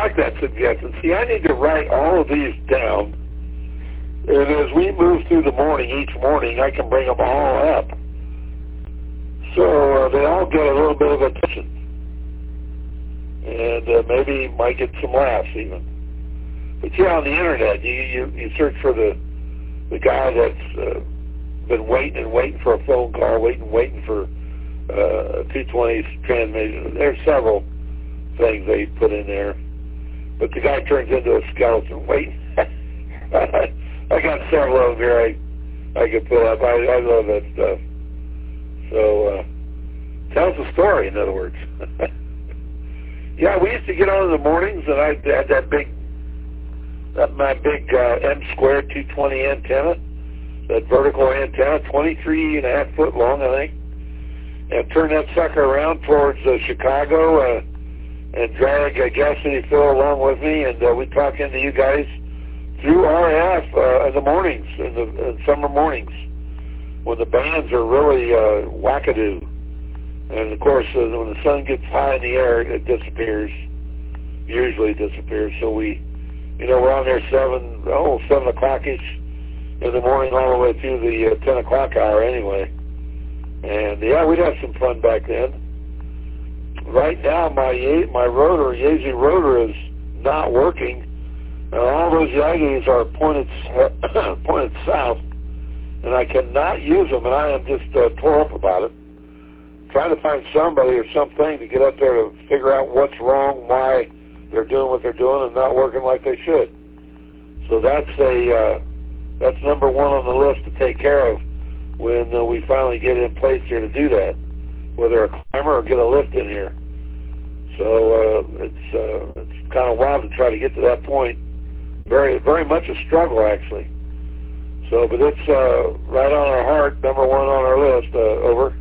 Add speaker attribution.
Speaker 1: like that suggestion. See, I need to write all of these down, and as we move through the morning, each morning, I can bring them all up. So they all get a little bit of attention, and maybe might get some laughs even. But yeah, on the internet, you search for the guy that's been waiting for a phone call, waiting for 220's transmission. There's several things they put in there, but the guy turns into a skeleton waiting. I got several of them here I could put up. I love that stuff. So tells a story, in other words. Yeah, we used to get on in the mornings, and I had my big M-square 220 antenna, that vertical antenna, 23.5 foot long, I think, and turn that sucker around towards Chicago and drag Gas City Phil along with me, and we talk into you guys through RF in the mornings, in summer mornings, when the bands are really wackadoo. And of course, when the sun gets high in the air, it disappears. Usually disappears. So we're on there 7 o'clock-ish in the morning, all the way through the 10 o'clock hour anyway. And yeah, we'd have some fun back then. Right now, my rotor, Yaesu rotor, is not working. And all those Yagis are pointed south, and I cannot use them, and I am just tore up about it. Trying to find somebody or something to get up there to figure out what's wrong, why they're doing what they're doing and not working like they should. So that's number one on the list to take care of when we finally get in place here to do that, whether a climber or get a lift in here. So it's kind of wild to try to get to that point. Very, very much a struggle, actually. So, but it's right on our heart, number one on our list. Over.